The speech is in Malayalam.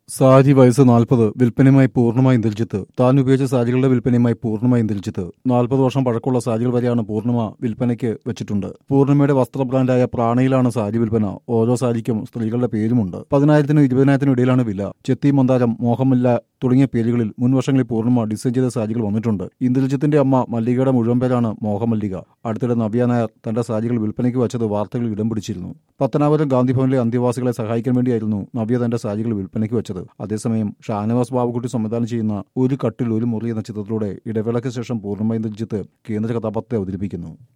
സാരി വയസ്സ് 40 വിൽപ്പനയുമായി പൂർണ്ണമായും ദിൽജിത്ത്. താൻ ഉപയോഗിച്ച സാരികളുടെ വിൽപ്പനയുമായി പൂർണ്ണമായും ദിൽജിത്ത്. 40 വർഷം പഴക്കമുള്ള സാരികൾ വരെയാണ് പൂർണിമ വിൽപ്പനയ്ക്ക് വെച്ചിട്ടുണ്ട്. പൂർണിമയുടെ വസ്ത്ര ബ്രാൻഡായ പ്രാണയിലാണ് സാരി വിൽപ്പന. ഓരോ സാരിക്കും സ്ത്രീകളുടെ പേരുമുണ്ട്. 10,000-നും 20,000-നും ഇടയിലാണ് വില. ചെത്തി മന്ദാരം, മോഹമല്ല തുടങ്ങിയ പേരുകളിൽ മുൻവർഷങ്ങളിൽ പൂർണിമ ഡിസൈൻ ചെയ്ത സാരികൾ വന്നിട്ടുണ്ട്. ഇന്ദുജിത്തിന്റെ അമ്മ മല്ലികയുടെ മുഴുവൻ പേരാണ് മോഹമല്ലിക. അടുത്തിടെ നവ്യ നായർ തന്റെ സാരികൾ വിൽപ്പനയ്ക്ക് വച്ചത് വാർത്തകളിൽ ഇടം പിടിച്ചിരുന്നു. പത്തനാപുരം ഗാന്ധിഭവനിലെ അന്തേവാസികളെ സഹായിക്കാൻ വേണ്ടിയായിരുന്നു നവ്യ തന്റെ സാരികൾ വിൽപ്പനയ്ക്ക് വെച്ചത്. അതേസമയം ഷാനവാസ് ബാബുക്കുട്ടി സംവിധാനം ചെയ്യുന്ന ഒരു കട്ടിൽ ഒരു മുറി എന്ന ചിത്രത്തിലൂടെ ഇടവേളയ്ക്ക് ശേഷം പൂർണിമ ദിൽജിത്ത് കേന്ദ്ര കഥാപാത്രത്തെ അവതരിപ്പിക്കുന്നു.